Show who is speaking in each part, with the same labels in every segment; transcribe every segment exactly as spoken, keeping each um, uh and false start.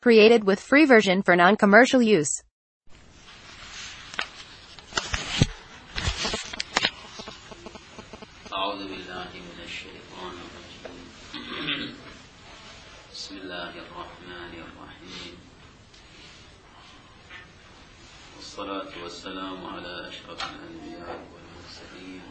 Speaker 1: Created with free version for non-commercial use.
Speaker 2: أعوذ بالله من الشيطان الرجيم. بسم الله الرحمن الرحيم. والصلاة والسلام على أشرف الأنبياء والمرسلين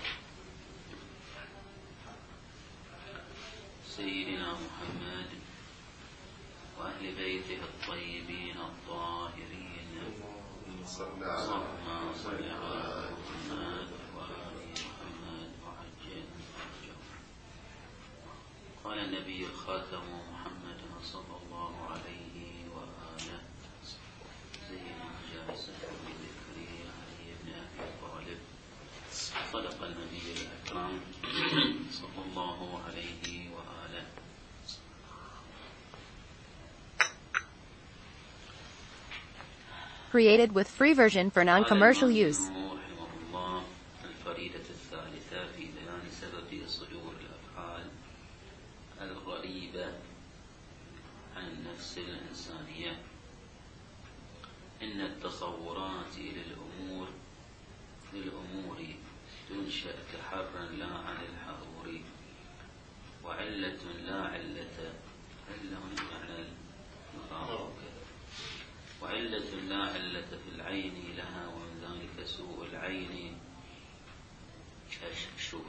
Speaker 2: سيدنا محمد وأهل بيته الطيبين الطاهرين. اللهم صل على محمد وآل محمد وعجل فرجه. قال النبي الخاتم محمد صلى الله عليه وآله زين جالسه بذكر علي بن أبي طالب. صدق النبي الأكرم صلى الله عليه وآله.
Speaker 1: Created with free version for non-commercial use.
Speaker 2: رحمه الله الفريدة الثالثة في بيان سبب صدور الأفعال الغريبة عن النفس الإنسانية. إن التصورات للأمور للأمور تنشأ كحر لا عن الحضور، وعلة لا علة علة معنى وعلة لا علة في العين لها، ومن ذلك سوء العين كشوف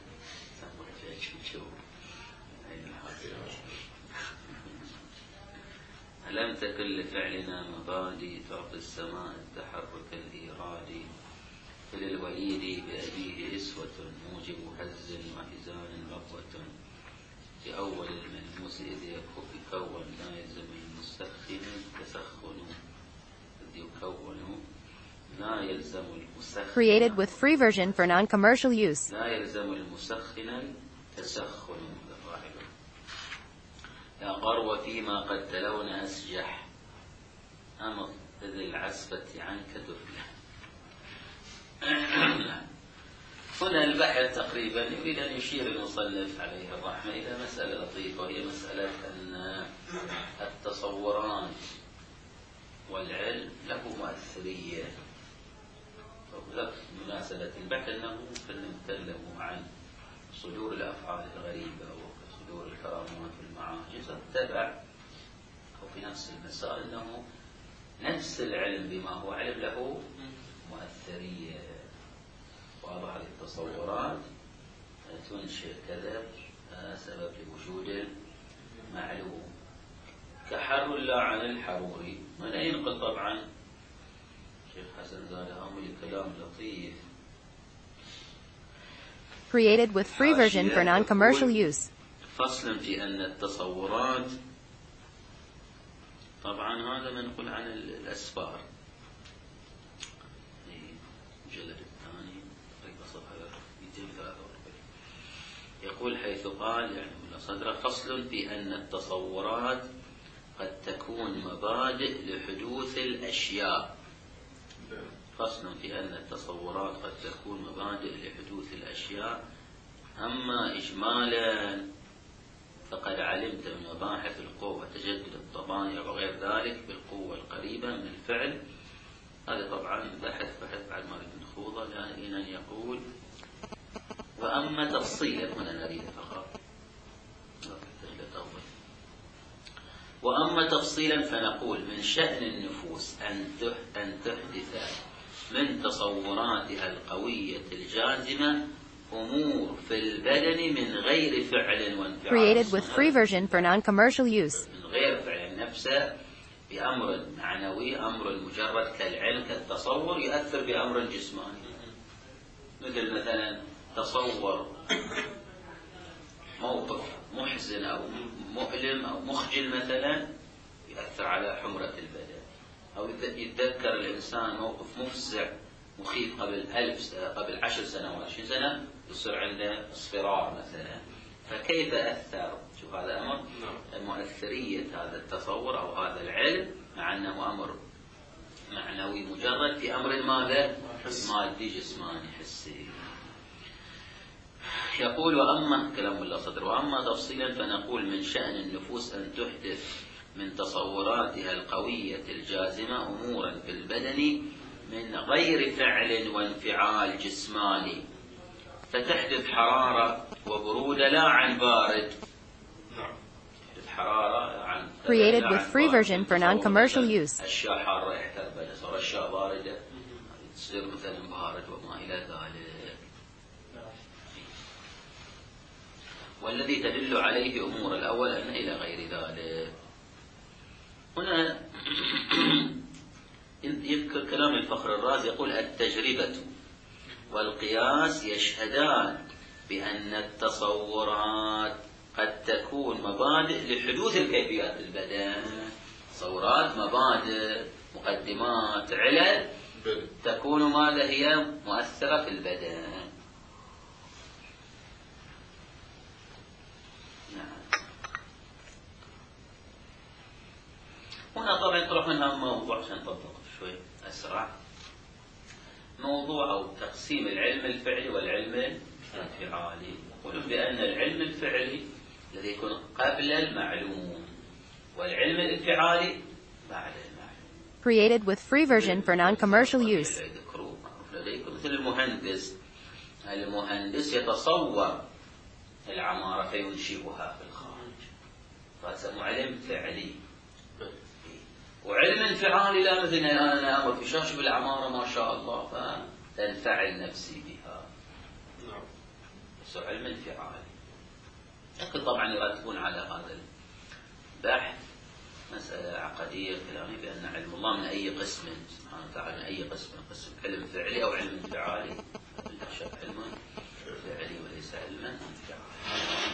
Speaker 2: ألم تكن لفعلنا مبادئ تعطي السماء التحرك الإيرادي، فللوليد بأبيه إسوة موجب هز وإزال ربوة. في أول الملموس إذ يكون لا يلزم المستخدم تسخن، إذ يكون لا يلزم المسخن.
Speaker 1: Created with free version for non-commercial use.
Speaker 2: لا يلزم المسخن تسخن. لا قرو فيما قد تلون أسجح، أمض ذي العسفة عنك تفلح. هنا البحث تقريبا يريد أن يشير المصنف عليه الرحمة إلى مسألة لطيفة، وهي مسألة أن التصورات والعلم له مؤثرية. وذلك مناسبة البحث أنه نتكلم عن صدور الأفعال الغريبة وصدور الكرامات والمعاجز، تبع أو في نفس المسائل أنه نفس العلم بما هو علم له مؤثرية. وبعض التصورات تنشئ كذا سبب لوجود المعلوم، كحر لا عن الحرور. ولا ينقل طبعا شيخ حسن زاد هاملي كلام لطيف.
Speaker 1: Created with free version for non-commercial use.
Speaker 2: فصل في أن التصورات، طبعا هذا منقول عن الأسفار، المجلد الثاني صفحة مئتين وثلاثة وأربعين، يقول حيث قال يعني من صدر فصل في أن التصورات قد تكون مبادئ لحدوث الأشياء. فصل في أن التصورات قد تكون مبادئ لحدوث الأشياء. أما إجمالا فقد علمت من مباحث القوة وتجدد الطبائع وغير ذلك بالقوة القريبة من الفعل. هذا طبعا بحث بحث بعد ما نريد نخوضه، لأن أن يقول وأما تفصيلا، هنا نريد فقط وأما تفصيلا فنقول من شأن النفوس أن تحدث من تصوراتها القوية الجازمة أمور في البدن من غير فعل وانفعال.
Speaker 1: Created with free version for non-commercial use.
Speaker 2: من غير فعل نفسه بأمر معنوي، أمر مجرد كالعلم كالتصور يؤثر بأمر جسماني. مثل مثلا تصور موقف محزن أو مؤلم أو مخجل مثلا يؤثر على حمرة البدن، أو يتذكر الإنسان موقف مفزع مخيف قبل ألف قبل عشر سنوات عشرين سنة يصير عنده اصفرار مثلا. فكيف أثر؟ شوف هذا أمر مؤثرية هذا التصور أو هذا العلم، مع أنه أمر معنوي مجرد في أمر ماذا؟ مادي جسماني حسي. يقول وأما كلام الله صدر وأما تفصيلا فنقول من شأن النفوس أن تحدث من تصوراتها القوية الجازمة أمورا في البدن من غير فعل وانفعال جسماني، فتحدث حرارة وبرودة لا عن بارد. حرارة عن
Speaker 1: Created with free version for non-commercial use.
Speaker 2: أشياء حارة احتربت، صار أشياء باردة تصير مثلا بارد وما إلى ذلك. والذي تدل عليه أمور الأول أن إلى غير ذلك. هنا يذكر كلام الفخر الرازي يقول: التجربة والقياس يشهدان بأن التصورات قد تكون مبادئ لحدوث الكيفيات في البدن. تصورات، مبادئ، مقدمات، علل تكون ماذا هي مؤثرة في البدن. نعم. هنا طبعا طرح منها موضوع عشان نطبق شوي أسرع، موضوع أو تقسيم العلم الفعلي والعلم الانفعالي. يقولون بأن العلم الفعلي الذي يكون قبل المعلوم، والعلم الانفعالي بعد المعلوم.
Speaker 1: Created with free version for non-commercial use.
Speaker 2: مثل المهندس، المهندس يتصور العمارة فينشئها في الخارج، فسموه علم فعلي. وعلم انفعالي لا، مثل أنا أمر في شاشة بالعمارة ما شاء الله فتنفعل نفسي بها، بس علم انفعالي. لكن طبعا يرتبون على هذا البحث مسألة عقدية كلامي بأن علم الله من أي قسم سبحانه وتعالى، من أي قسم، قسم علم فعلي أو علم انفعالي. لا شك علم فعلي وليس علما انفعالي.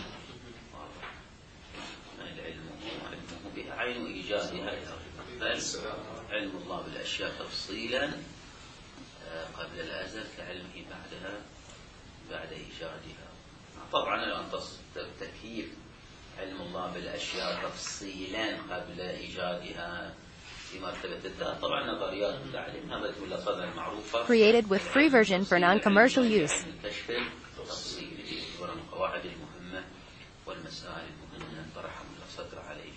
Speaker 2: العلم هو علمه بعين إيجادها، بل علم الله بالأشياء تفصيلا قبل الأزل كعلمه بعدها بعد إيجادها. طبعا الآن تكييف علم الله بالأشياء تفصيلا قبل إيجادها في مرتبة الذات، طبعا نظريات التعليم هذا كل الأصول المعروفة.
Speaker 1: Created with free version for non-commercial use.
Speaker 2: الكشف التفصيلي والقواعد المهمة والمسائل المهمة طرحها من الصدر عليه.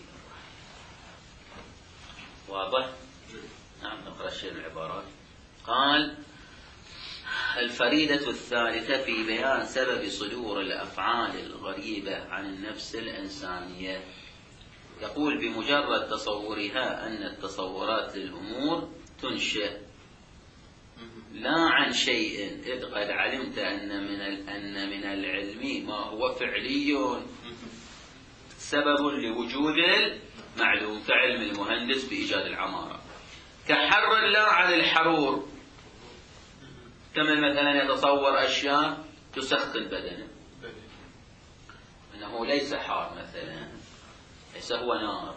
Speaker 2: واضح؟ نعم. نقرأ شيء من العبارات. قال: الفريدة الثالثة في بيان سبب صدور الأفعال الغريبة عن النفس الإنسانية. يقول: بمجرد تصورها أن التصورات للأمور تنشئ لا عن شيء، إذ قد علمت أن من أن من العلم ما هو فعلي سبب لوجود المعلوم، كعلم المهندس بإيجاد العمارة، كحر لا عن الحرور، كما مثلا يتصور أشياء تسخن بدنه، أنه ليس حار مثلا، ليس هو نار،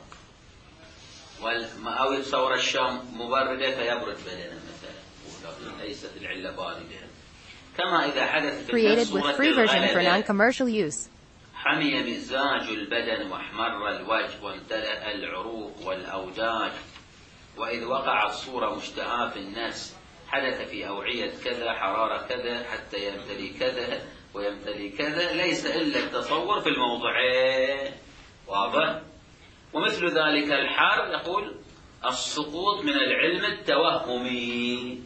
Speaker 2: أو يتصور أشياء مبردة فيبرد بدنه مثلا، ليست العلة باردة. كما إذا حدث في
Speaker 1: Created with free version for non-commercial use.
Speaker 2: حمي مزاج البدن واحمر الوجه وامتلأ العروق والأوجاج، وإذ وقعت صورة مشتهاة في النفس حدث في أوعية كذا حرارة كذا حتى يمتلي كذا ويمتلي كذا، ليس إلا التصور في الموضعين. واضح؟ ومثل ذلك الحر، يقول: السقوط من العلم التوهمي،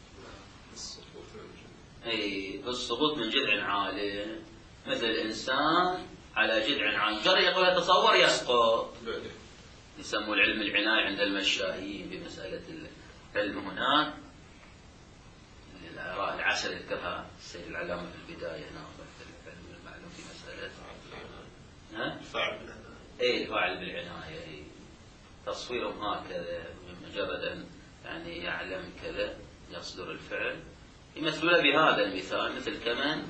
Speaker 2: أي السقوط من جذع عالي، مثل الإنسان على جذع عنجر، يقول يتصور يسقط. يسموا العلم العناية عند المشاهين بمسألة العلم هناك. الآراء العشر يذكرها السيد العلامة في البداية هنا، العلم المعلوم في مسألة ها؟ إيه الفاعل بالعناية، إيه تصويرهم هكذا، مجرد أن يعني يعلم كذا يصدر الفعل، يمثلون بهذا المثال، مثل كمان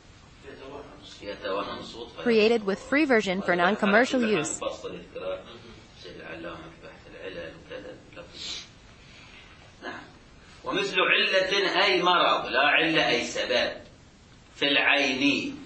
Speaker 2: يتوهم صوت.
Speaker 1: Created with free version for non-commercial use.
Speaker 2: نعم. ومثل علة أي مرض، لا علة أي سبب، في العين.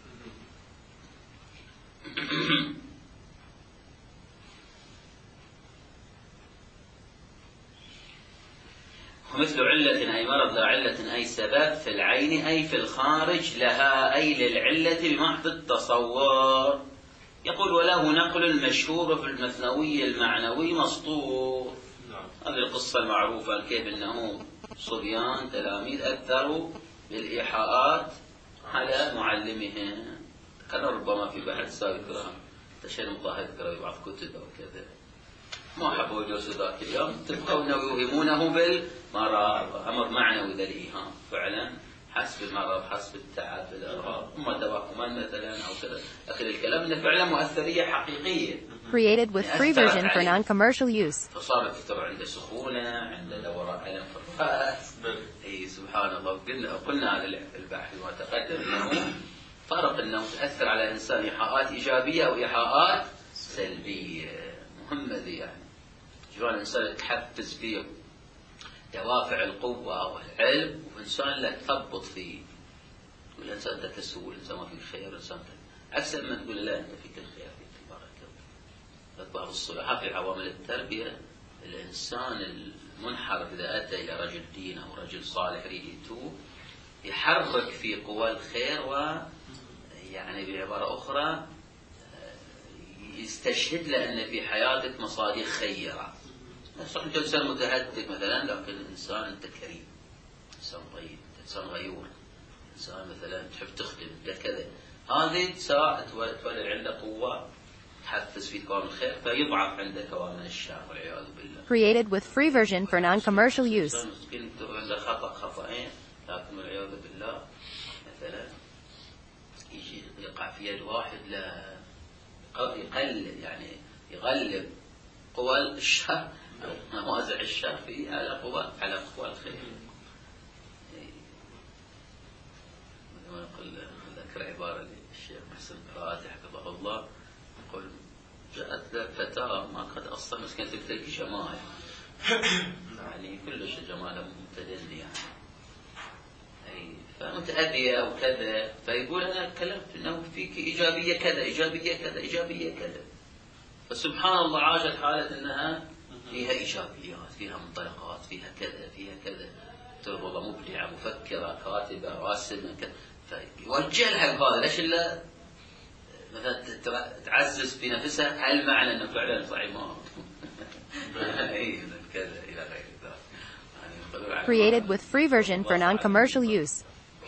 Speaker 2: ومثل علة أي مرض لا علة أي سبب في العين، أي في الخارج لها، أي للعلة بمحض التصور. يقول وله نقل مشهور في المثنوي المعنوي مسطور. هذه القصة المعروفة كيف أنه صبيان تلاميذ أثروا بالإيحاءات على معلمهم. كان ربما في بحث سابق تشير مطاهر يذكر بعض كتب أو كذا، ما حبوا يجلسوا ذاك اليوم، تبقون يوهمونه بالمرض. أمر معنوي ذا الإيهام فعلا حسب المرض حسب التعب بالأمراض، هم توهمان مثلا أو كذا. لكن الكلام إنه فعلا مؤثرية حقيقية.
Speaker 1: Created with free version for non-commercial use.
Speaker 2: فصارت ترى عنده سخونة، عنده دوران ألم في الرأس. أي سبحان الله. قلنا قلنا هذا البحث ما تقدم أنه فرق أنه تأثر على الإنسان إيحاءات إيجابية أو إيحاءات سلبية. مهمة ذي يعني. شلون الإنسان يتحفز فيه دوافع القوة والعلم، وإنسان لا تثبط فيه. تقول الإنسان أنت كسول، الإنسان ما فيك خير، الإنسان عكس ما تقول لا أنت فيك الخير فيك البركة. بعض الصلحاء في عوامل التربية الإنسان المنحرف إذا أتى إلى رجل دين أو رجل صالح يريد يتوب يحرك في قوى الخير، و يعني بعبارة أخرى يستشهد لأن في حياتك مصادق خيرة. صح أنت إنسان متهتك مثلا، لكن إنسان أنت كريم، إنسان طيب، إنسان غيور، إنسان مثلا تحب تخدم أنت كذا. هذه تساعد تولد عنده قوة تحفز في كوامن الخير، فيضعف عنده كوامن الشر والعياذ بالله.
Speaker 1: Created with free version for non-commercial use.
Speaker 2: إنسان مسكين عنده خطأ خطأين، لكن والعياذ بالله مثلا يجي يقع في يد واحد لا يقلب يعني يغلب قوى الشر، نوازع الشر فيه على قوى على قوى الخير. مثل ما نقول ذكر عبارة للشيخ محسن راتح حفظه الله، يقول جاءت فتاة ما قد أصلا مسكينة تلك جمال، يعني كلش جمالها متدني يعني، أي فمتأذية وكذا، فيقول أنا تكلمت إنه فيك إيجابية كذا إيجابية كذا إيجابية كذا، فسبحان الله عاشت حالة إنها فيها إيجابيات، فيها منطلقات، فيها كذا فيها كذا، تقول والله مبدعة مفكرة كاتبة راسمة كذا، فيوجه لها بهذا. ليش إلا مثلا تعزز في نفسها هل معنى أنه فعلا صحيح ما كذا إلى غير ذلك.
Speaker 1: Created with free version for non-commercial use.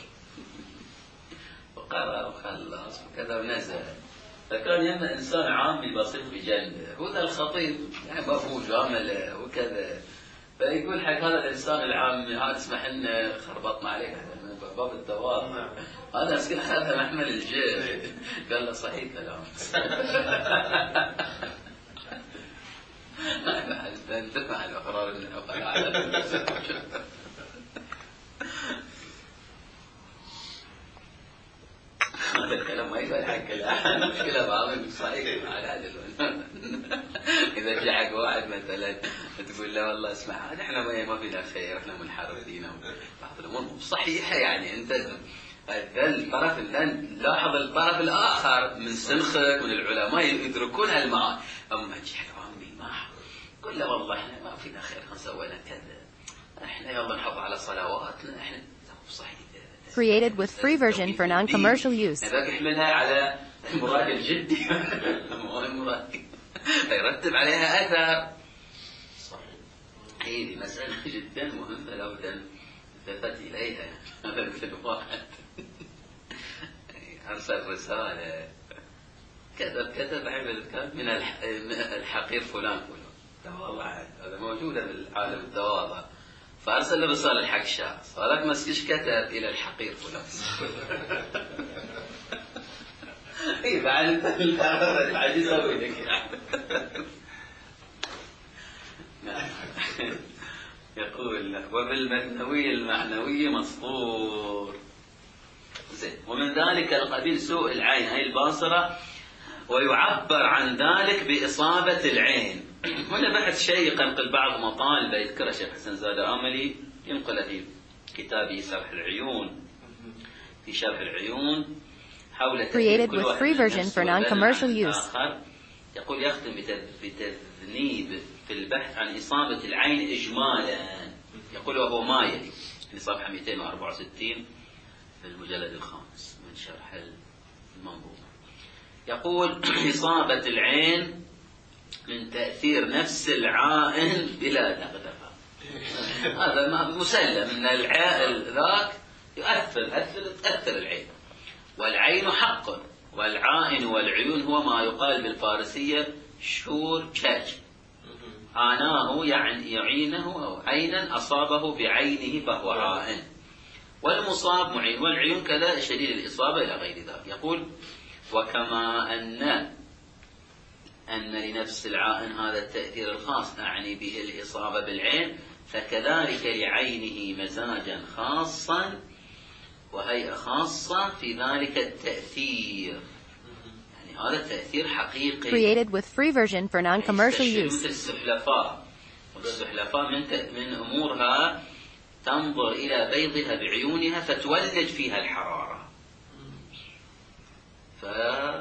Speaker 2: وقرأ وخلص وكذا ونزل. فكان يما إنسان عامي بسيط في جنبه، هو ذا الخطيب يعني مفوج وعمله وكذا، فيقول حق هذا الإنسان العامي هذا اسمح لنا خربطنا عليك من باب التواضع، هذا مسكين هذا محمل الجيش. قال له صحيح كلام. انت مع الأقرار من العقلاء. هذا الكلام ما يقول حق الآن، مشكلة بعضهم صحيح مع هذا. إذا جاءك واحد مثلا تقول له والله اسمع احنا ما فينا خير، احنا منحرفين، بعض الأمور صحيحة يعني أنت الطرف لاحظ الطرف الآخر من سلخك من العلماء يدركون هالمعاني، أما جاءك عامي ما قل له والله احنا ما فينا خير سوينا كذا، احنا يلا نحافظ على صلواتنا، احنا صحيح.
Speaker 1: Created with free version for non-commercial use.
Speaker 2: هذاك يحملها على المراد الجدي، المراد يرتب عليها أثر. هذه مسألة جدا مهمة لو التفت إليها. هذا مثل واحد أرسل رسالة كتب كتب حفظ من الحقير فلان فلان تواضع، هذا موجودة في العالم التواضع، فأرسل رسالة حق شخص، هذاك مسكش كتب إلى الحقير فلان. إيه بعد العجيز أقول لك يقول وبالمثنوي المعنوي مسطور. زين. ومن ذلك القبيل سوء العين هي الباصرة، ويعبر عن ذلك بإصابة العين. هنا بحث شيق ينقل بعض مطالب يذكرها الشيخ حسن زاد آملي، ينقل في كتابه شرح العيون، في شرح العيون حول
Speaker 1: Created with free version for non-commercial use.
Speaker 2: يقول يختم بتذنيب في البحث عن إصابة العين إجمالا، يقول وهو ما يلي في صفحة مئتين وأربعة وستين في المجلد الخامس من شرح المنظومة. يقول إصابة العين من تأثير نفس العائن بلا دغدغة. هذا مسلم أن العائل ذاك يؤثر يؤثر تأثر العين، والعين حق، والعائن والعيون هو ما يقال بالفارسية شور شاج، آناه يعني يعينه أو عينا أصابه بعينه فهو عائن، والمصاب معين، والعيون كذا شديد الإصابة إلى غير ذلك. يقول وكما أن أن لنفس العائن هذا التأثير الخاص أعني به الإصابة بالعين، فكذلك لعينه مزاجا خاصا وهيئة خاصة في ذلك التأثير، يعني هذا التأثير حقيقي.
Speaker 1: Created with free version for non-commercial use.
Speaker 2: مثل السحلفاء، والسحلفاء من من أمورها تنظر إلى بيضها بعيونها فتولد فيها الحرارة. ف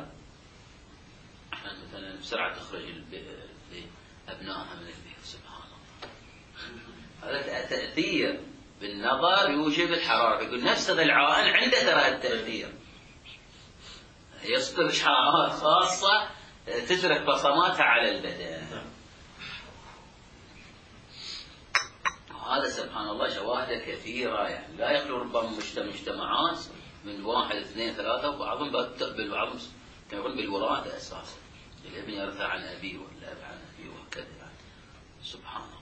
Speaker 2: مثلا بسرعة تخرج أبنائها من البيت، سبحان الله. هذا تأثير بالنظر يوجب الحرارة. يقول نفس هذا العائن عنده ترى التأثير، يصدر إشعاعات خاصة تترك بصماتها على البدن. وهذا سبحان الله شواهد كثيرة، يعني لا يخلو ربما مجتمعات من واحد اثنين ثلاثة، وبعضهم بل بعضهم كما يقول بالوراثة أساسا، الابن يرثى عن أبيه والأب عن أبيه وهكذا. يعني سبحان الله.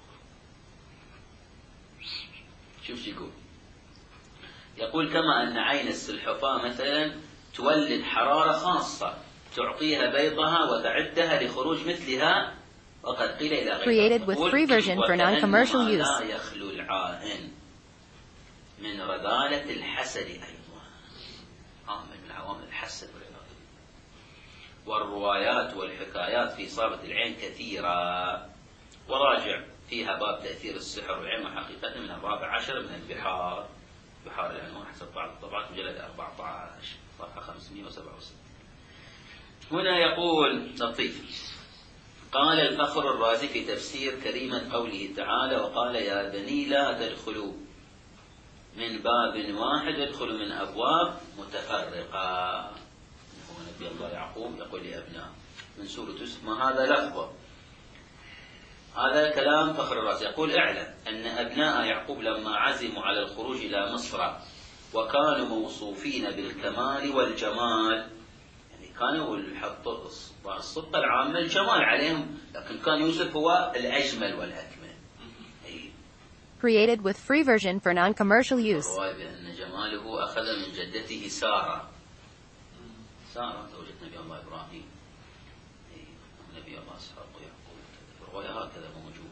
Speaker 2: شوف شو يقول، يقول كما أن عين السلحفاة مثلا تولد حرارة خاصة تعطيها بيضها وتعدها لخروج مثلها، وقد قيل إلى غيرها.
Speaker 1: Created with free version for non-commercial use.
Speaker 2: لا يخلو العائن من رذالة الحسد أيضا، عامل من عوامل الحسد والعياذ بالله. والروايات والحكايات في إصابة العين كثيرة، وراجع فيها باب تأثير السحر والعلم حقيقة من الرابع عشر من البحار، بحار العنوان حسب بعض الطبعات مجلد أربعة عشر صفحة خمسمائة وسبعة وستين. هنا يقول لطيف، قال الفخر الرازي في تفسير كريمة قوله تعالى وقال يا بني لا تدخلوا من باب واحد ادخلوا من أبواب متفرقة. هو نبي الله يعقوب يقول لأبناء من سورة يوسف ما هذا لفظه. هذا كلام فخر الرازي، يقول اعلم أن أبناء يعقوب لما عزموا على الخروج إلى مصر وكانوا موصوفين بالكمال والجمال، يعني كانوا الصفة العامة الجمال عليهم، لكن كان يوسف هو الأجمل والأكمل.
Speaker 1: Created with free version for non-commercial use.
Speaker 2: الرواية بأن جماله أخذ من جدته سارة، سارة زوجة نبي الله إبراهيم، نبي الله إسحاق ويعقوب، الرواية هكذا موجودة.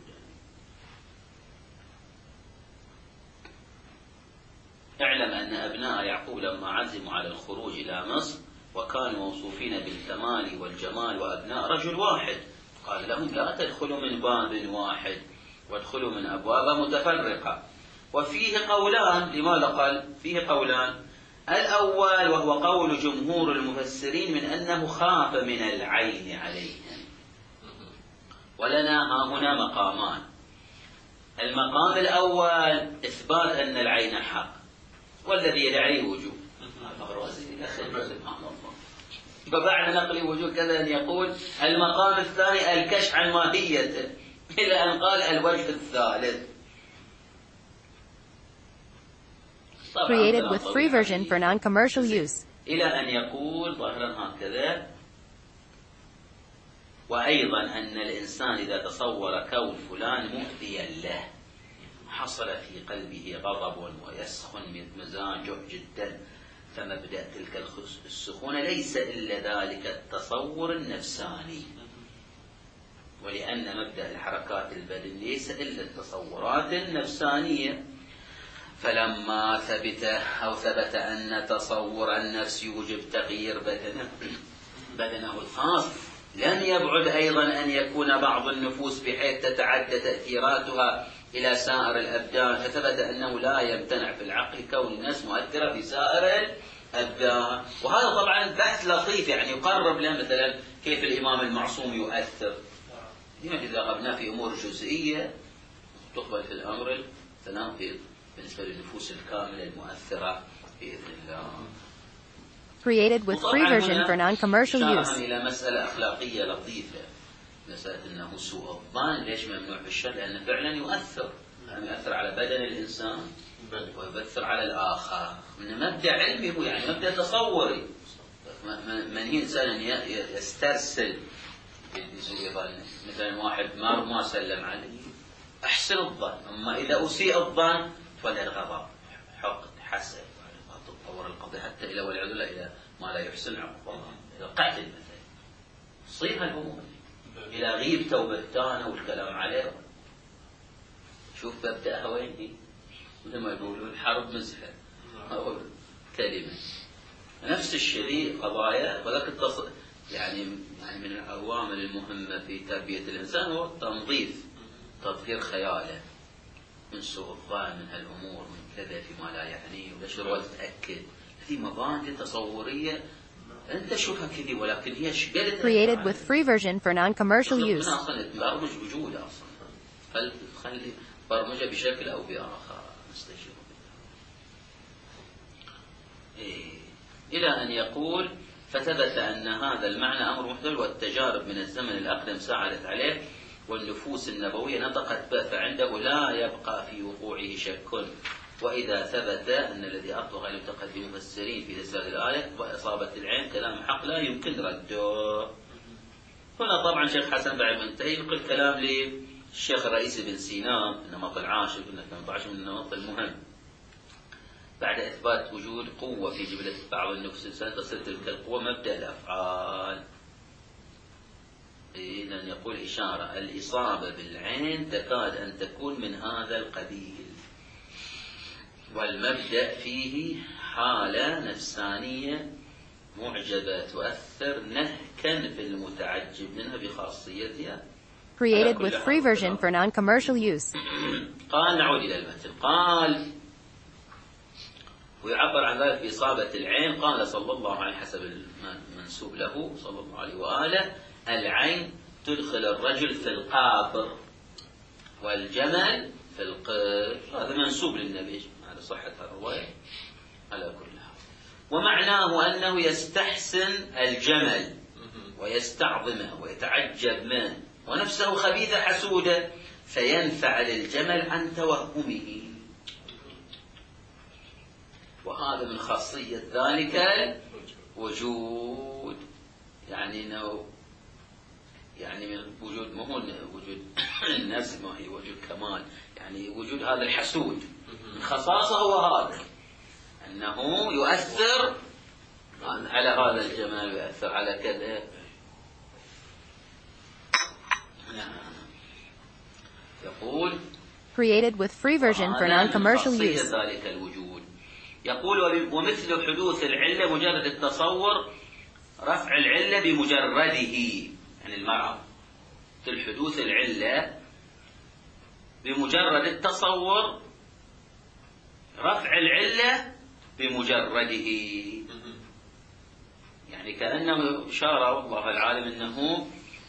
Speaker 2: اعلم أن أبناء يعقوب لما عزموا على الخروج إلى مصر وكانوا موصوفين بالكمال والجمال وأبناء رجل واحد، قال لهم لا تدخلوا من باب واحد وادخلوا من أبواب متفرقة. وفيه قولان، لماذا قال فيه قولان؟ الأول وهو قول جمهور المفسرين من أنه خاف من العين عليهم. ولنا ها هنا مقامان، المقام الأول إثبات أن العين حق والذي يدعي وجوب، فبعد نقل وجوه كذا أن يقول المقام الثاني الكشف عن ماهيته، إلى أن قال الوجه الثالث.
Speaker 1: Created with free version for non-commercial use.
Speaker 2: إلى أن يقول ظاهرا هكذا وأيضا أن الإنسان إذا تصور كون فلان مؤذيا له حصل في قلبه غضب ويسخن مزاجه جدا، فمبدأ تلك السخونة ليس إلا ذلك التصور النفساني، ولأن مبدأ الحركات البدن ليس إلا التصورات النفسانية. فلما ثبت أو ثبت أن تصور النفس يوجب تغيير بدنه بدنه الخاص، لم يبعد أيضا أن يكون بعض النفوس بحيث تتعدى تأثيراتها إلى سائر الأبدان، فثبت أنه لا يمتنع في العقل كون النفس مؤثرة في سائر الأبدان. وهذا طبعا بحث لطيف، يعني يقرب لنا مثلا كيف الإمام المعصوم يؤثر. لماذا إذا غبنا في أمور جزئية تقبل في الأمر التناقض بالنسبة للنفوس الكاملة المؤثرة بإذن الله.
Speaker 1: Created with free version for non-commercial use.
Speaker 2: شارهم إلى مسألة أخلاقية لطيفة، مسألة أنه سوء الظن ليش ممنوع بالشرع؟ لأنه فعلا يؤثر، يعني يؤثر على بدن الإنسان ويؤثر على الآخر. من مبدأ علمي هو يعني مبدأ تصوري، من إنسان يسترسل بسوء ظن، مثلا واحد ما ما سلم عليه أحسن الظن، أما إذا أسيء الظن فلا الغضب، حقد، حسد، تتطور القضية حتى إلى والعياذ بالله إلى ما لا يحسن عقباه، إلى قتل مثلا. تصير هالأمور إلى غيبته وبهتانه والكلام عليه. شوف مبدأها وين هي؟ مثل ما يقولون حرب مزحة أو كلمة. نفس الشيء قضايا وذاك التص... يعني يعني من العوامل المهمة في تربية الإنسان هو التنظيف، تطهير خياله من سوء الظن، من هالأمور، من كذا فيما لا يعنيه، ولا شروط تتأكد. هذه مبادئ تصورية أنت شوفها كذي، ولكن هي شقلت.
Speaker 1: Created with free version for non-commercial use.
Speaker 2: هنا أصلا برمج وجوده أصلا، خل خلي برمجة بشكل أو بآخر نستشير إيه. إلى أن يقول فثبت أن هذا المعنى أمر محتمل، والتجارب من الزمن الأقدم ساعدت عليه، والنفوس النبوية نطقت به، فعنده لا يبقى في وقوعه شك. وإذا ثبت أن الذي أطلق المتقدم المفسرين في تفسير الآية وإصابة العين كلام حق لا يمكن رده. هنا طبعا شيخ حسن بعد ما انتهي يقول كلام للشيخ الرئيس بن سينا، النمط العاشر، قلنا ثمانية عشر من النمط المهم. بعد إثبات وجود قوة في جبلة بعض النفوس الإنسان تصل تلك القوة مبدأ الأفعال. إذا يقول إشارة الإصابة بالعين تكاد أن تكون من هذا القبيل، والمبدأ فيه حالة نفسانية معجبة تؤثر نهكا بالمتعجب منها بخاصيتها.
Speaker 1: Created with free version for non-commercial use.
Speaker 2: قال نعود إلى المتن. قال ويعبر عن ذلك بإصابة العين. قال صلى الله عليه حسب المنسوب له صلى الله عليه وآله العين تدخل الرجل في القابر والجمل في القر. هذا منسوب للنبي على صحة الرواية على كل حال. ومعناه أنه يستحسن الجمل ويستعظمه ويتعجب منه، ونفسه خبيثة حسودة فينفعل الجمل عن توهمه. وهذا من خاصية ذلك الوجود، يعني انه يعني من وجود ما هو وجود النفس، ما هي وجود كمال، يعني وجود هذا الحسود من خصائصه هو هذا انه يؤثر على هذا الجمال ويؤثر على كذا. يقول
Speaker 1: Created with free version for non-commercial use.
Speaker 2: ذلك الوجود. يقول ومثل حدوث العلة مجرد التصور رفع العلة بمجرده، يعني المرض مثل حدوث العلة بمجرد التصور رفع العلة بمجرده، يعني كأنه إشارة والله العالم أنه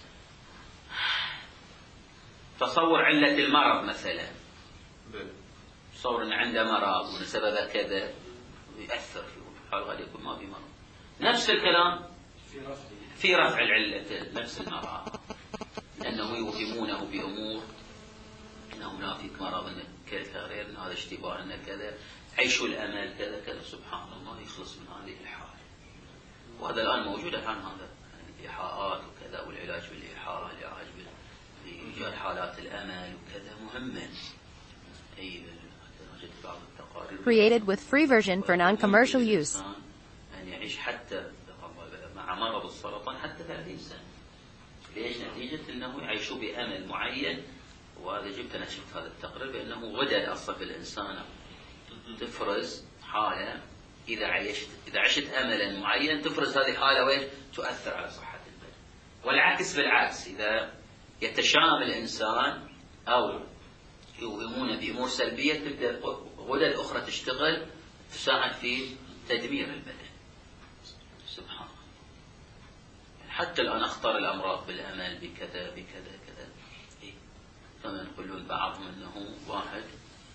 Speaker 2: تصور علة المرض مثلا، تصور أن عنده مرض وأن سببه كذا يأثر فيه، حال قد يكون ما في مرض. نفس الكلام في رفع العلة نفس المرض، لأنه يوهمونه بأمور أنه لا فيك مرض، أنك كذا غير، أن هذا اشتباه، أن كذا، عيش الأمل كذا كذا. سبحان الله يخلص من هذه الحالة. وهذا الآن موجود الآن هذا يعني الإيحاءات وكذا، والعلاج بالإيحاء، العلاج بإيجاد حالات الأمل وكذا مهمة. أي بعض التقارير
Speaker 1: Created with free version for non-commercial use.
Speaker 2: أن يعيش حتى مع مرض السرطان حتى ثلاثين سنة. ليش؟ نتيجة أنه يعيشوا بأمل معين. وهذا جبت أنا شفت هذا التقرير بأنه غدد أصلا في الإنسان تفرز حالة إذا عيشت إذا عشت أملا معين تفرز هذه الحالة وين تؤثر على صحة البدن. والعكس بالعكس، إذا يتشائم الإنسان أو يوهمون بأمور سلبية تبدأ غدد أخرى تشتغل تساعد في تدمير البدن. سبحان الله. حتى الآن أخطر الأمراض بالأمل بكذا بكذا كذا. إيه؟ فمن يقولون بعضهم أنه واحد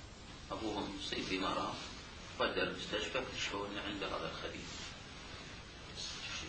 Speaker 2: أبوهم مصيب بمرض ودى المستشفى اكتشفوا أن عنده هذا الخبيث.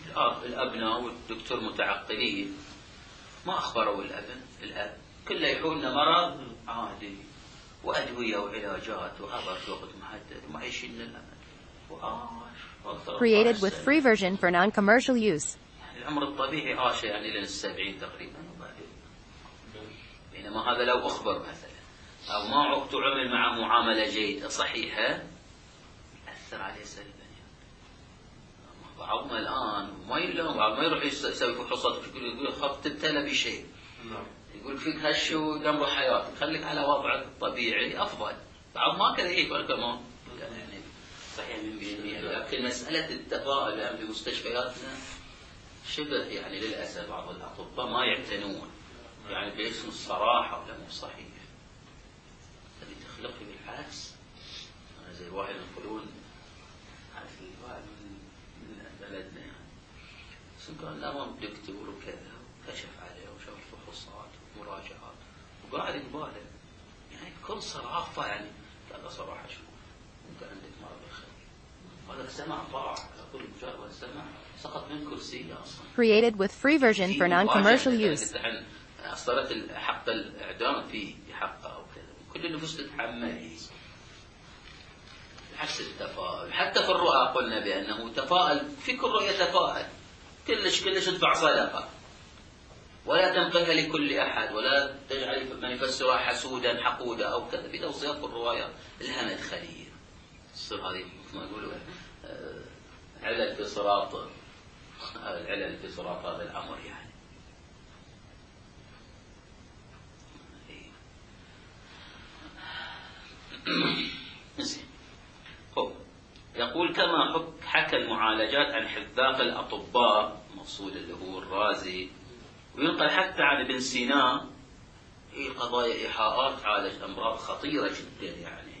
Speaker 2: الأبناء والدكتور متعقلين ما أخبروا الأبن الأب كله يحول إنه مرض عادي وأدوية وعلاجات وخبر وقت محدد وما يشيل الأمل وعاش.
Speaker 1: Created with free version for non-commercial use.
Speaker 2: يعني العمر الطبيعي عاش يعني إلى السبعين تقريبا وبعدين بينما هذا لو أخبر مثلا أو ما تعامل مع معاملة جيدة صحيحة أثر عليه سلبا. يعني بعضنا الآن ما يلوم بعض ما يروح يسوي فحوصات يقول خط تبتلى بشيء يقول فيك هالشو دمر حياتك خليك على وضعك الطبيعي أفضل. بعض ما كذا يقول كمان يعني صحيح من بالمئة لكن مسألة التفاؤل الآن في مستشفياتنا شبه يعني للأسف بعض الأطباء ما يعتنون يعني باسم الصراحة ولا مو صحيح. تبي تخلقي بالعكس أنا زي واحد يقولون عارف الواحد من بلدنا يعني بس قال لا ما دكتور وكذا كشف عليه وشاف فحوصات ومراجعات وقاعد يقباله يعني بكل صراحة يعني قال له صراحة شوف أنت عندك مرض الخلق هذا سمع طاعة على كل مجرد سمع سقط من كرسيه أصلا.
Speaker 1: Created with free version for non-commercial use.
Speaker 2: أصدرت حق الإعدام فيه حقه أو كذا كل النفوس تتحمله. حس التفاؤل حتى في الرؤى قلنا بأنه تفاؤل في كل رؤية تفاؤل كلش كلش ادفع صدقة ولا تنقلها لكل أحد ولا تجعل من يفسرها حسودا حقودا أو كذا في توصيات في الرواية لها مدخلية تصير هذه ما يقولوا علل في صراط العلل في صراط هذا الأمر يعني. يقول كما حكى المعالجات عن حذاق الأطباء مقصود اللي هو الرازي وينقل حتى عن ابن سينا هي قضايا إيحاءات عالج أمراض خطيرة جدا يعني.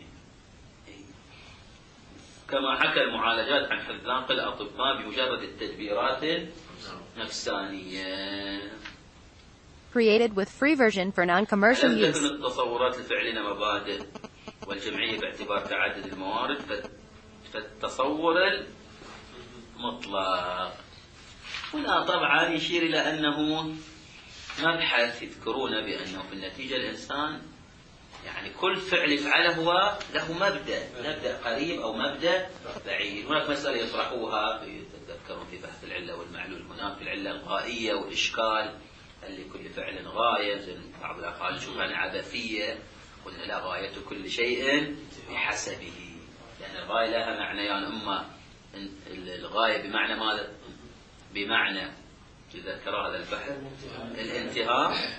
Speaker 2: كما حكى المعالجات عن حذاق الأطباء بمجرد التدبيرات نفسانية.
Speaker 1: Created with free version for non-commercial use.
Speaker 2: تكون التصورات الفعلية مبادئ والجمعية باعتبار تعدد الموارد فالتصور المطلق. هنا طبعا يشير إلى أنه مبحث يذكرون بأنه في النتيجة الإنسان يعني كل فعل يفعله هو له مبدأ مبدأ قريب أو مبدأ بعيد. هناك مسألة يطرحوها في تذكرون في بحث العلة والمعلول هناك في العلة الغائية والإشكال هل لكل فعل غاية زي بعض الأقوال نشوفها عبثية قلنا لا غاية كل شيء بحسبه لأن الغاية لها معنيان أما الغاية بمعنى ماذا بمعنى تذكر هذا البحث الانتهاء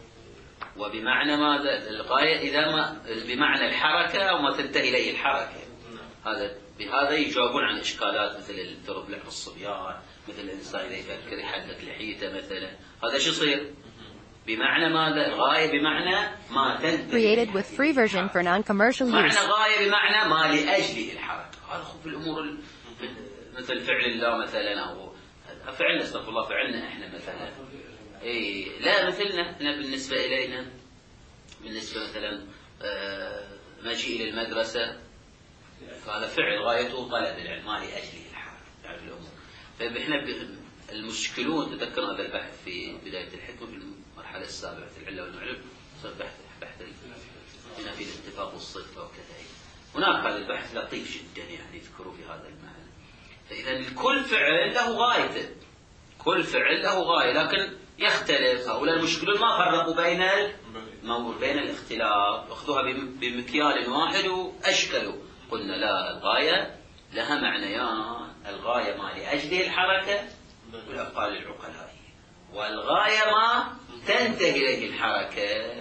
Speaker 2: وبمعنى ماذا الغاية إذا ما بمعنى الحركة أو ما تنتهي إليه الحركة. هذا بهذا يجاوبون عن إشكالات مثل الضرب لعب الصبيان مثل الإنسان إذا يفكر يحلق لحيته مثلا هذا شو يصير بمعنى ماذا الغاية بمعنى ما تنتهي.
Speaker 1: Created with free version for non-commercial use.
Speaker 2: معنى غاية بمعنى ما لأجله الحركة. هذا خب الأمور مثل فعل الله مثلا أو فعلنا استغفر الله فعلنا إحنا مثلا إيه لا مثلنا إحنا بالنسبة إلينا بالنسبة مثلا آه مجيء إلى المدرسة فهذا فعل غايته طلب العلم ما لأجله الحركة يعني الأمور. فإحنا المشكلون تذكر هذا البحث في بداية الحكمة في المرحلة السابعة في العلة والمعلول صار بحث بحث هنا في الاتفاق والصدفة وكذا. هناك هذا البحث لطيف جدا يعني يذكروا في هذا المعنى. فإذا كل فعل له غايته كل فعل له غاية لكن يختلف. هؤلاء المشكلون ما فرقوا بين الموضوع بين الاختلاف أخذوها بمكيال واحد وأشكلوا. قلنا لا الغاية لها معنيان الغاية ما لأجله الحركة والأقوال العقلائية والغاية ما تنتهي إليه الحركة.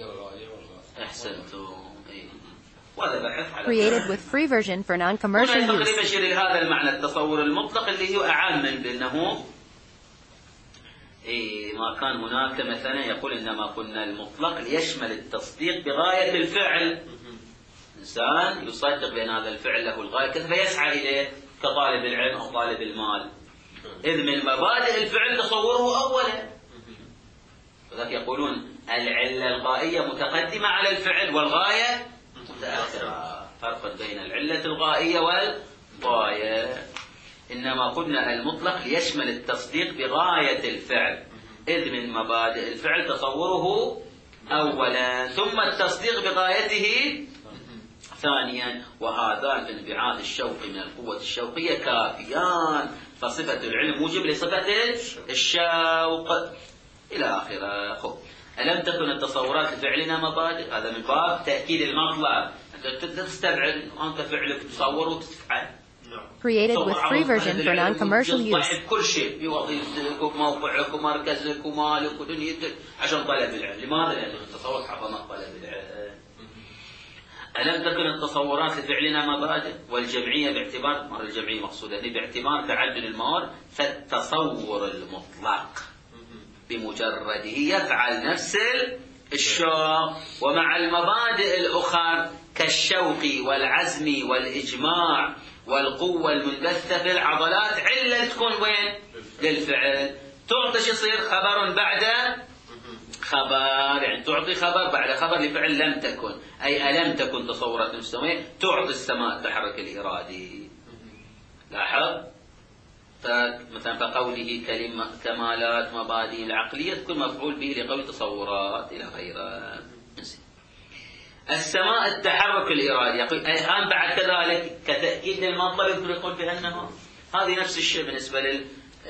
Speaker 2: أحسنتم. وهذا بحث على
Speaker 1: Created with free version for non-commercial use.
Speaker 2: تقريبا يشير إلى هذا المعنى التصور المطلق اللي هو أعم من بأنه إيه ما كان هناك مثلا يقول إنما قلنا المطلق ليشمل التصديق بغاية الفعل. إنسان يصدق بأن هذا الفعل له الغاية كذا فيسعى إليه كطالب العلم أو طالب المال إذ من مبادئ الفعل تصوره أولا. وذلك يقولون العلة الغائية متقدمة على الفعل والغاية متأخرة. فرق بين العلة الغائية والغاية. إنما قلنا المطلق ليشمل التصديق بغاية الفعل، إذ من مبادئ الفعل تصوره أولا ثم التصديق بغايته ثانيا، وهذان الانبعاث الشوقي من القوة الشوقية كافيان، فصفة العلم موجب لصفة الشوق إلى آخره. خب ألم تكن التصورات لفعلنا مبادئ؟ هذا من باب تأكيد المطلب، أنت تستبعد أنت فعلك تصور وتفعل.
Speaker 1: Created with free version for non-commercial use.
Speaker 2: كل شيء بوظيفتك وموقعك ومركزك ومالك ودنيتك عشان طلب العلم. لماذا؟ لأن التصور حفظ طلب العلم. ألم تكن التصورات لفعلنا مبادئ؟ والجمعية باعتبار مر الجمعية مقصودة يعني باعتبار تعدد الموارد، فالتصور المطلق بمجرده يفعل نفس الشوق، ومع المبادئ الأخرى كالشوق والعزم والإجماع والقوة المنبثة في العضلات علة تكون وين؟ للفعل. تعطي شو يصير؟ خبر بعد خبر، يعني تعطي خبر بعد خبر لفعل لم تكن، أي ألم تكن تصورات مستوية تعطي السماء التحرك الإرادي. لاحظ مثلا فقوله كلمة كمالات مبادئ العقلية تكون مفعول به لقول تصورات إلى غيره. السماء التحرك الإرادي يقول الآن بعد كذلك كتأكيد المطلب يقول بأنه هذه نفس الشيء بالنسبة لل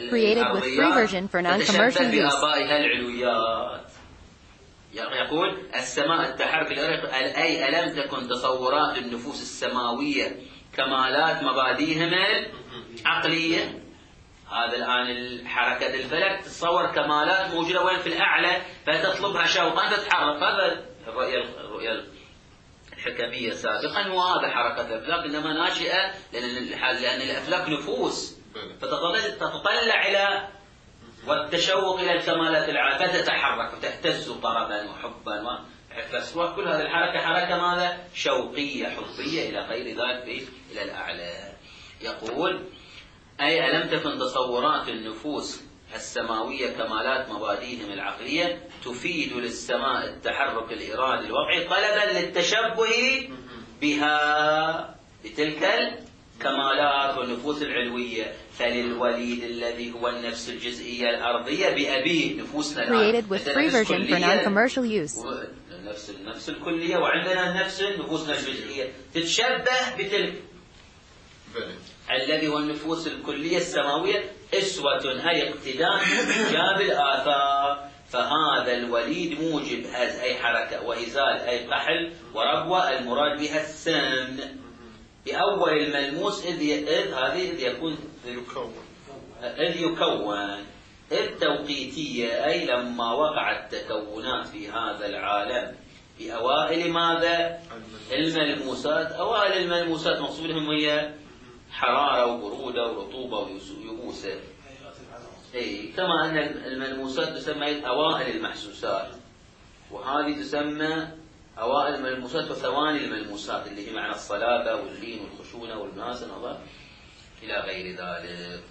Speaker 2: تتشبه بآبائها العلويات. يقول السماء التحرك الإرادي أي ألم تكن تصورات النفوس السماوية كمالات مبادئهم العقلية. هذا الآن الحركة الفلك تتصور كمالات موجودة وين؟ في الأعلى، فتطلبها شوقا تتحرك. هذا الرؤية الرؤية الحكمية سابقا، وهذا حركة الأفلاك إنما ناشئة لأن الأفلاك نفوس فتتطلع إلى والتشوق إلى الكمالات العالية فتتحرك وتهتز طربا وحبا وحفظ. كل هذه الحركة حركة ماذا؟ شوقية حبية إلى غير ذلك إلى الأعلى. يقول أي ألم تكن تصورات النفوس السماوية كمالات مبادئهم العقلية تفيد للسماء التحرك الإرادي الوضعي طلبا للتشبه بها بتلك الكمالات والنفوس العلوية. فللوليد الذي هو النفس الجزئية الأرضية بأبيه نفوسنا
Speaker 1: created with free version for non-commercial use.
Speaker 2: نفس النفس الكلية، وعندنا النفس نفوسنا الجزئية تتشبه بتلك الذي هو النفوس الكلية السماوية أسوة أي اقتداء إيجاب الآثار. فهذا الوليد موجب هذا أي حركة وإزال أي قحل وربوة المراد بها السمن بأول الملموس إذ, إذ هذه إذ يكون إذ يكون إذ توقيتية أي لما وقعت تكونات في هذا العالم بأوائل ماذا؟ الملموسات. أوائل الملموسات مقصودهم هي حرارة وبرودة ورطوبة ويبوسة، أي كما أن الملموسات تسمى أوائل المحسوسات، وهذه تسمى أوائل الملموسات وثواني الملموسات اللي هي معنى الصلابة واللين والخشونة والمناسنة إلى غير ذلك.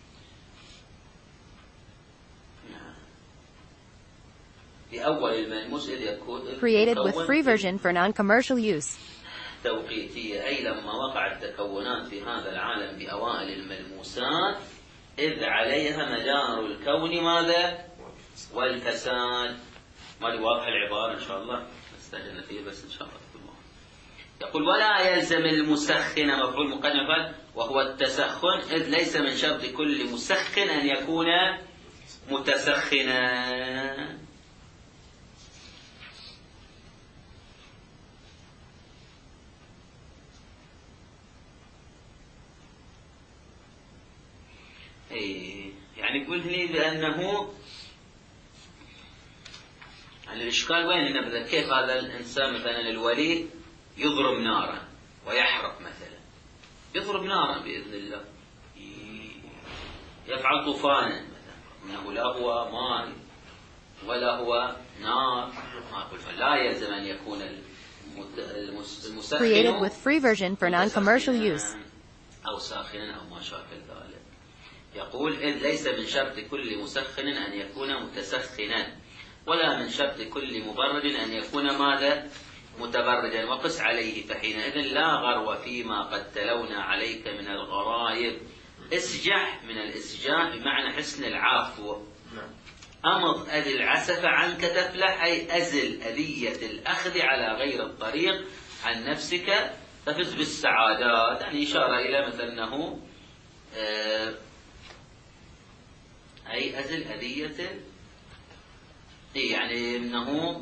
Speaker 2: بأول الملموس إذ يكون
Speaker 1: created with free version for non-commercial use.
Speaker 2: توقيتية أي لما وقعت التكونات في هذا العالم بأوائل الملموسات إذ عليها مدار الكون ماذا؟ والفساد. ما لي واضح العبارة إن شاء الله استهجن فيه بس إن شاء الله تكون واضح. يقول ولا يلزم المسخن مفعول مقدم وهو التسخن إذ ليس من شرط كل مسخن أن يكون متسخنا. يعني يقول لي بأنه يعني الإشكال وين هنا مثلا؟ كيف هذا الإنسان مثلا الوليد يضرب نارا ويحرق مثلا، يضرب نارا بإذن الله يفعل طوفانا مثلا، إنه لا هو ماء ولا هو نار. لا يلزم أن يكون المسخن
Speaker 1: created with free version for non-commercial use
Speaker 2: أو ساخنا أو ما شابه ذلك. يقول إذ ليس من شرط كل مسخن أن يكون متسخنا ولا من شرط كل مبرد أن يكون ماذا؟ متبردا. وقس عليه فحينئذ لا غرو فيما قد تلونا عليك من الغرايب اسجح من الاسجاح بمعنى حسن العفو. أمض أذي العسف عنك تفلح، أي أزل أذية الأخذ على غير الطريق عن نفسك تفز بالسعادات. يعني إشارة إلى مثل أنه آه أي أزل أذية، يعني أنه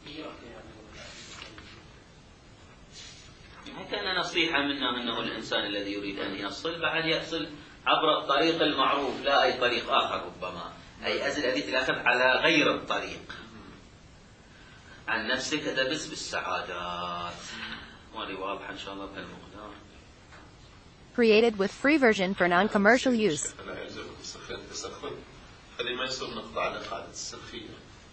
Speaker 2: كان نصيحة منا أنه الإنسان الذي يريد أن يصل بعد يصل عبر الطريق المعروف لا أي طريق آخر، ربما أي أزل أذية الأخذ على غير الطريق عن نفسك تبس بالسعادات. وهذه واضحة إن شاء الله بهالمقدار.
Speaker 1: Created with free version for non-commercial use.
Speaker 3: خلي ما يصير نقطع على قاعدة السنخية.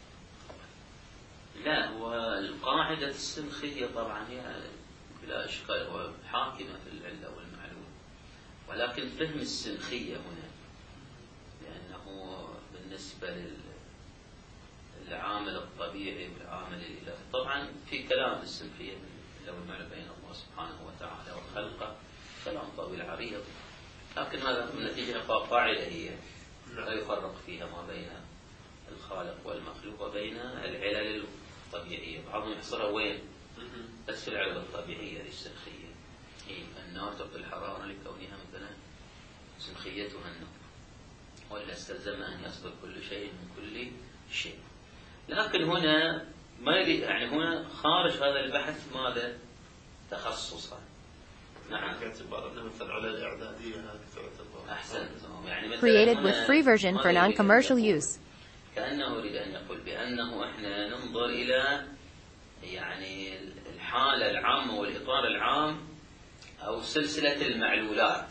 Speaker 2: لا، والقاعدة السنخية طبعا هي بلا إشكال وحاكمة في العلة والمعلوم، ولكن فهم السنخية هنا لأنه بالنسبة للعامل الطبيعي والعامل الإلهي طبعا في كلام السنخية لو المعنى بين الله سبحانه وتعالى وخلقه كلام طويل عريض، لكن هذا من نتيجة قاعدة هي لا يفرق فيها ما بين الخالق والمخلوق وبين العلل الطبيعية. بعضهم يحصرها وين؟ بس في العلل الطبيعية للسنخية. هي النار تعطي الحرارة لكونها مثلا سنخيتها النار، ولا استلزم أن يصدر كل شيء من كل شيء. لكن هنا ما يريد، يعني هنا خارج هذا البحث ماذا؟ تخصصا. نعم.
Speaker 3: باعتبار أنه مثل على الإعدادية هذه تعتبر.
Speaker 2: أحسنت. يعني
Speaker 1: Created with free version for non-commercial use.
Speaker 2: كأنه يريد أن يقول بأنه إحنا ننظر إلى يعني الحالة العامة والإطار العام أو سلسلة المعلولات.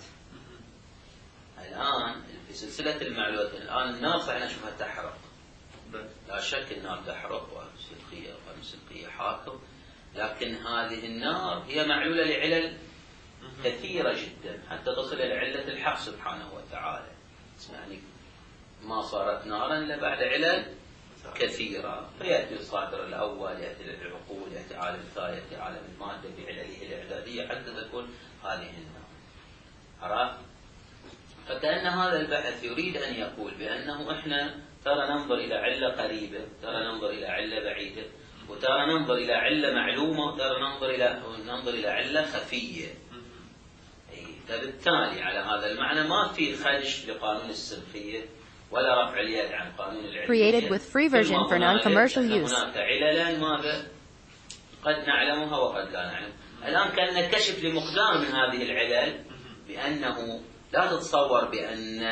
Speaker 2: الآن في سلسلة المعلولات الآن النار صحيح نشوفها تحرق، لا شك النار تحرق وسنخية وسنخية حاكم، لكن هذه النار هي معلولة لعلل كثيرة جدا حتى تصل إلى علة الحق سبحانه وتعالى. يعني ما صارت نارا إلا بعد علل كثيرة، فيأتي الصادر الأول، يأتي العقول، يأتي عالم الثاني، يأتي عالم المادة بعلله الإعدادية حتى تكون هذه النار. عرفت؟ فكأن هذا البحث يريد أن يقول بأنه إحنا ترى ننظر إلى علة قريبة، ترى ننظر إلى علة بعيدة، وترى ننظر إلى علة معلومة، وترى ننظر إلى ننظر إلى علة خفية. فبالتالي على هذا المعنى ما في خدش لقانون السنخية ولا رفع اليد عن قانون العلمية.
Speaker 1: Created with free version for non-commercial use.
Speaker 2: هناك عللا ماذا قد نعلمها وقد لا نعلم. الآن كان كشف لمقدار من هذه العلل بأنه لا تتصور بأن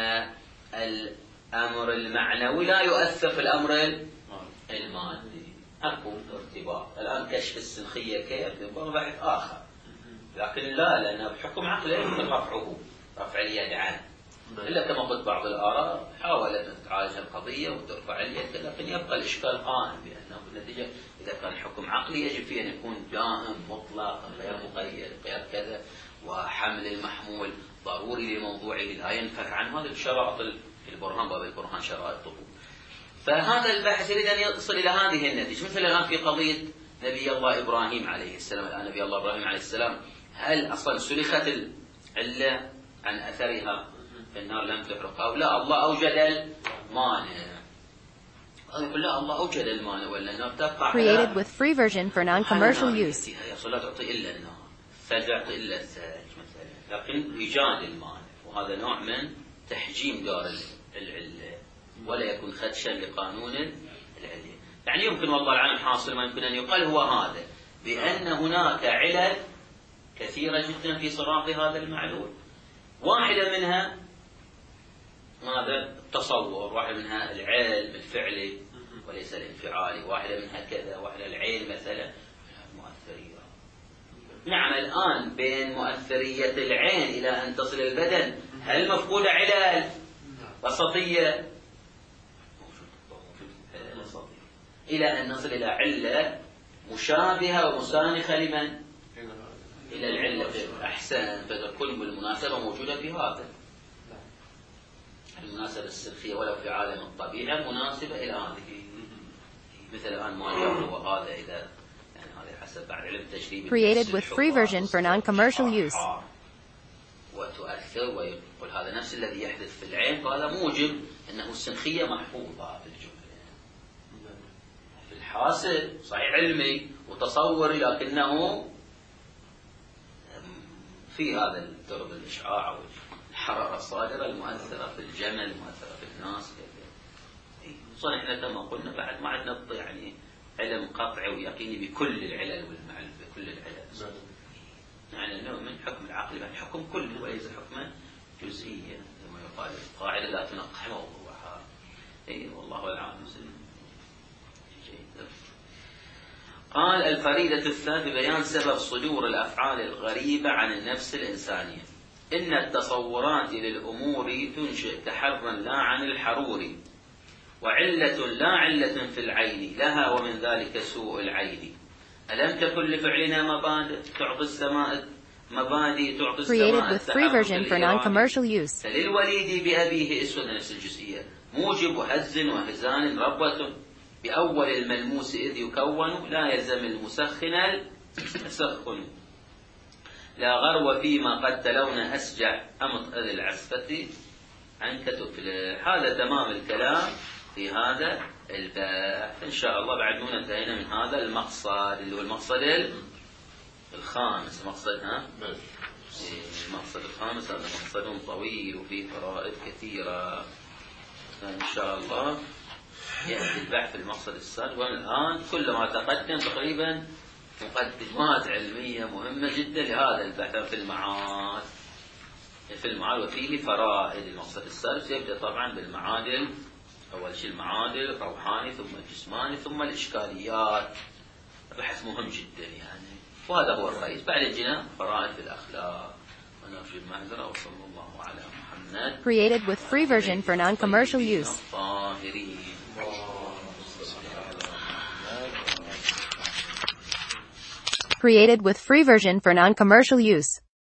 Speaker 2: الأمر المعنوي لا يؤثر في الأمر المادي. أكو ارتباط. الآن كشف السنخية كيف يبقى بحث آخر، لكن لا، لأنه بحكم عقله يمكن رفعه رفع اليد عنه. إلا كما قلت بعض الآراء حاولت أن تعالج القضية وترفع اليد، لكن يبقى الإشكال قائم بأنه بالنتيجة إذا كان حكم عقلي يجب فيه أن يكون دائم مطلق غير مقيد غير كذا، وحمل المحمول ضروري لموضوعه لا ينفك عن هذه الشرائط في البرهان، باب البرهان شرائطه. فهذا البحث يريد أن يصل إلى هذه النتيجة. مثل الآن في قضية نبي الله إبراهيم عليه السلام. الآن نبي الله إبراهيم عليه السلام هل أصلا سلخت العلة عن أثرها في النار لم تحرق أو لا؟ الله أوجد المانع. يقول لا، الله أوجد المانع ولا النار تقع.
Speaker 1: Created with free version for non-commercial use.
Speaker 2: هي أصلا لا تعطي إلا النار، ثلج تعطي إلا الثلج مثلا، لكن إيجاد المانع، وهذا نوع من تحجيم دار العلة ولا يكون خدشا لقانون العلة. يعني يمكن والله العالم حاصل ما يمكن أن يقال هو هذا، بأن هناك علل كثيرة جدا في صراط هذا المعلول. واحدة منها ماذا؟ التصور، واحدة منها العلم الفعلي وليس الانفعالي، واحدة منها كذا، واحدة العين مثلا مؤثرية. نعم، الآن بين مؤثرية العين إلى أن تصل البدن هل مفقودة علل وسطية؟ إلى أن نصل إلى علة مشابهة ومسانخة لمن؟ إلى العلة أحسن. فتكون بالمناسبة موجودة في هذا المناسبة السلخية ولو في عالم الطبيعة مناسبة إلى هذه. مثل الآن ما يقول وهذا إذا يعني هذا حسب بعد علم تجريبي.
Speaker 1: Created with free version for non-commercial use.
Speaker 2: وتؤثر يؤثر ويقول هذا نفس الذي يحدث في العين، فهذا موجب أنه السنخية محفوظة في الجملة. في الحاصل صحيح علمي وتصوري، لكنه في هذا الدرب الإشعاع والحرارة الصادرة المؤثرة في الجمل، المؤثرة في الناس. خصوصا احنا كما قلنا بعد ما عندنا يعني علم قطعي ويقيني بكل العلل والمعلومات بكل العلل. يعني انه من حكم العقل يعني حكم كلي وليس حكما جزئيا كما يقال القاعده لا تنقح موضوعها. اي والله العالم. قال الفريدة الثالثة بيان سبب صدور الأفعال الغريبة عن النفس الإنسانية. إن التصورات للأمور تنشئ تحرا لا عن الحرور، وعلة لا علة في العين لها ومن ذلك سوء العين. ألم تكن لفعلنا مبادئ تعطي السماء مبادئ تعطي السماء التحرك. فللوليد بأبيه اسود نفس الجزئية موجب هز وهزان ربوة بأول الملموس إذ يكون لا يلزم المسخن المسخن. لا غرو فيما قد تلون أسجع أمط أذ العسفة عن كتفله. هذا تمام الكلام في هذا البحث إن شاء الله. بعد ما انتهينا من هذا المقصد اللي هو المقصد الخامس. مقصد ها المقصد الخامس هذا مقصد طويل وفيه فرائض كثيرة إن شاء الله. يأتي البحث في المقصد السادس. والآن كل ما تقدم تقريبا مقدمات علمية مهمة جدا لهذا البحث في المعاد في المعاد وفيه فرائض. المقصد السادس يبدأ طبعا بالمعادل. أول شيء المعادل الروحاني ثم الجسماني ثم الإشكاليات. بحث مهم جدا يعني، وهذا هو الرئيس. بعد الجناء فرائض في الأخلاق. ونرجو المعذرة وصلى الله على محمد.
Speaker 1: Created with free version for non-commercial use. Created with free version for non-commercial use.